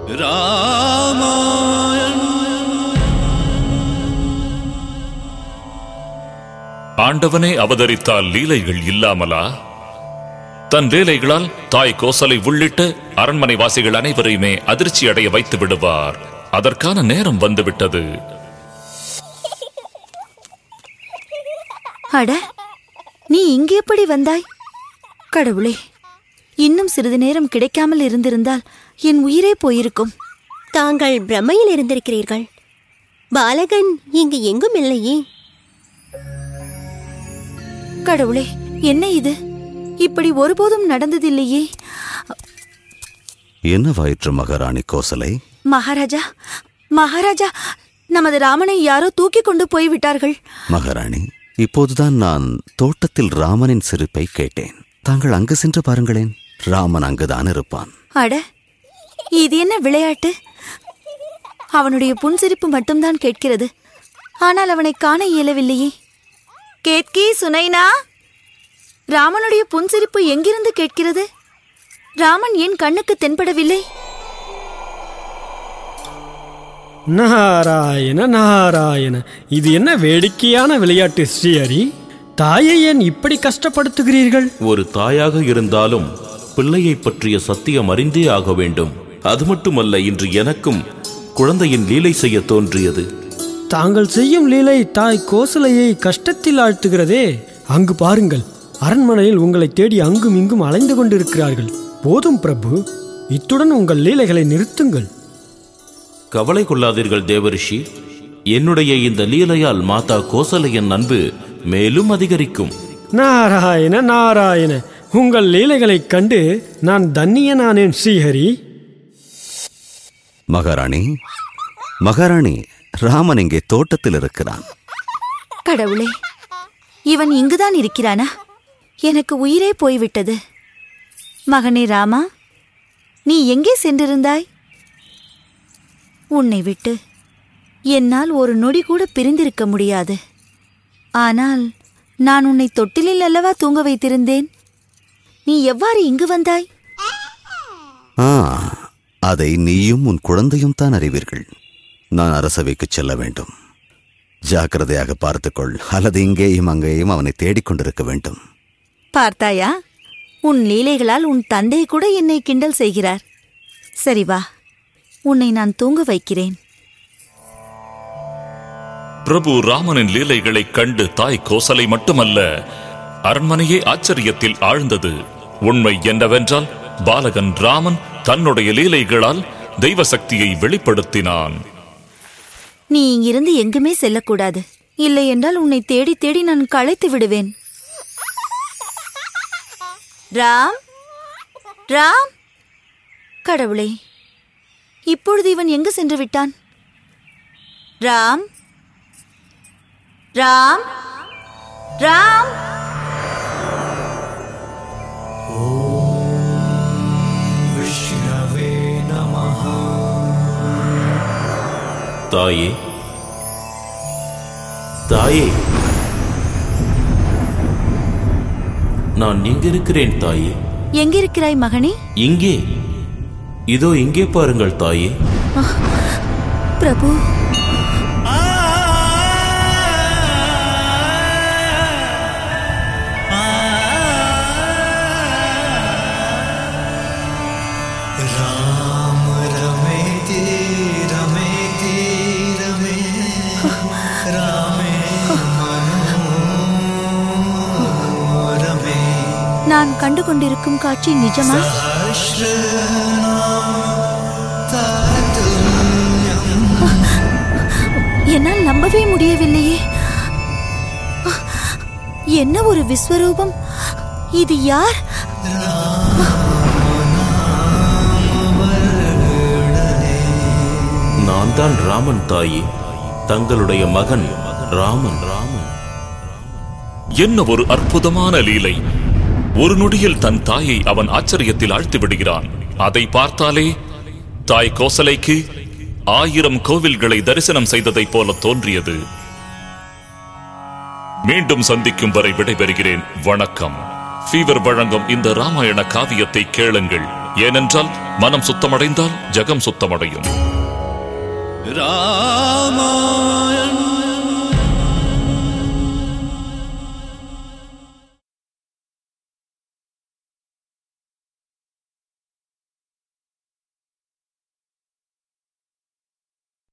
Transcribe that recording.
ஆண்டவனே அவதரித்தால் லீலைகள் இல்லாமலா? தன் லீலைகளால் தாய் கோசலை உள்ளிட்ட அரண்மனை வாசிகள் அனைவரையுமே அதிர்ச்சி அடைய வைத்து விடுவார். அதற்கான நேரம் வந்துவிட்டது. அட, நீ இங்கே எப்படி வந்தாய்? கடவுளே, இன்னும் சிறிது நேரம் கிடைக்காமல் இருந்திருந்தால் என் உயிரே போயிருக்கும். தாங்கள் பிரம்மையில் இருந்திருக்கிறீர்கள். பாலகன் இங்கு எங்கும் இல்லையே. கடவுளே, என்ன இது? இப்படி ஒருபோதும் நடந்ததில்லையே. என்னவாயிற்று மகாராணி கோசலை? மகாராஜா, மகாராஜா, நமது ராமனை யாரோ தூக்கி கொண்டு போய்விட்டார்கள். மகாராணி, இப்போதுதான் நான் தோட்டத்தில் ராமனின் சிரிப்பை கேட்டேன். தாங்கள் அங்கு சென்று பாருங்களேன். ராமன் அங்குதான் இருப்பான். அட, இது என்ன விளையாட்டு? அவனுடைய புன்சிரிப்பு மட்டும்தான் கேட்கிறது. ஆனால் அவனை காண இயலவில்லையே. கேட்கி சுனைனா, ராமனுடைய புன்சிரிப்பு எங்கிருந்து கேட்கிறது? ராமன் ஏன் கண்ணுக்கு தென்படவில்லை? நாராயண நாராயண, இது என்ன வேடிக்கையான விளையாட்டு ஸ்ரீஹரி? தாயை ஏன் இப்படி கஷ்டப்படுத்துகிறீர்கள்? ஒரு தாயாக இருந்தாலும் பிள்ளையை பற்றிய சத்தியம் அறிந்தே ஆக வேண்டும். அது மட்டுமல்ல, இன்று எனக்கும் குழந்தையின் லீலை செய்ய தோன்றியது. தாங்கள் செய்யும் லீலை தாய் கோசலையை கஷ்டத்தில் ஆழ்த்துகிறதே. அங்கு பாருங்கள், அரண்மனையில் உங்களை தேடி அங்கும் இங்கும் அலைந்து கொண்டிருக்கிறார்கள். போதும் பிரபு, இத்துடன் உங்கள் லீலைகளை நிறுத்துங்கள். கவலை கொள்ளாதீர்கள் தேவரிஷி. என்னுடைய இந்த லீலையால் மாதா கோசலையின் அன்பு மேலும் அதிகரிக்கும். நாராயண நாராயண, உங்கள் லீலைகளைக் கண்டு நான் தன்னியனானேன் ஸ்ரீஹரி. மகாராணி, மகாராணி, ராமன் இங்கே தோட்டத்தில் இருக்கிறான். கடவுளே, இவன் இங்குதான் இருக்கிறானா? எனக்கு உயிரே போய்விட்டது. மகனே ராமா, நீ எங்கே சென்றிருந்தாய்? உன்னை விட்டு என்னால் ஒரு நொடி கூட பிரிந்திருக்க முடியாது. ஆனால் நான் உன்னை தொட்டிலில் அல்லவா தூங்க வைத்திருந்தேன். நீ எவ்வாறு இங்கு வந்தாய்? அதை நீயும் உன் குழந்தையும் தான் அறிவீர்கள். நான் அரசவைக்கு செல்ல வேண்டும். ஜாக்கிரதையாக பார்த்துக்கொள், அல்லது இங்கேயும் அங்கேயும் அவனை தேடிக்கொண்டிருக்க வேண்டும். பார்த்தாயா, உன் லீலைகளால் உன் தந்தை கூட என்னை கிண்டல் செய்கிறார். சரி வா, உன்னை நான் தூங்க வைக்கிறேன். பிரபு ராமனின் லீலைகளைக் கண்டு தாய் கோசலை மட்டுமல்ல, அரண்மனையே ஆச்சரியத்தில் ஆழ்ந்தது. உண்மை என்னவென்றால், பாலகன் ராமன் தன்னுடைய லீலைகளால் தெய்வ சக்தியை வெளிப்படுத்தினான். நீ இங்கிருந்து எங்குமே செல்லக்கூடாது. இல்லை என்றால் உன்னை தேடி தேடி நான் களைத்து விடுவேன். ராம், ராம், கடவுளே, இப்பொழுது இவன் எங்கு சென்று விட்டான்? ராம், ராம், ராம். தாயே, தாயே, நான் எங்கிருக்கிறேன் தாயே? எங்கிருக்கிறாய் மகனே? இங்கே, இதோ இங்கே பாருங்கள் தாயே. பிரபு, நான் கண்டு கொண்டிருக்கும் காட்சி நிஜமா? என்னால் நம்பவே முடியவில்லையே. என்ன ஒரு விஸ்வரூபம்! இது யார்? நான் தான் ராமன் தாயே, தங்களுடைய மகன் ராமன். ராமன் என்ன ஒரு அற்புதமான லீலை! ஒரு நொடியில் தன் தாயை அவன் ஆச்சரியத்தில் ஆழ்த்தி விடுகிறான். அதை பார்த்தாலே தாய் கோசலைக்கு 1000 கோவில்களை தரிசனம் செய்ததைப் போல தோன்றியது. மீண்டும் சந்திக்கும் வரை விடைபெறுகிறேன். வணக்கம். ஃபீவர் வழங்கும் இந்த ராமாயண காவியத்தை கேளுங்கள். ஏனென்றால் மனம் சுத்தமடைந்தால் ஜகம் சுத்தமடையும்.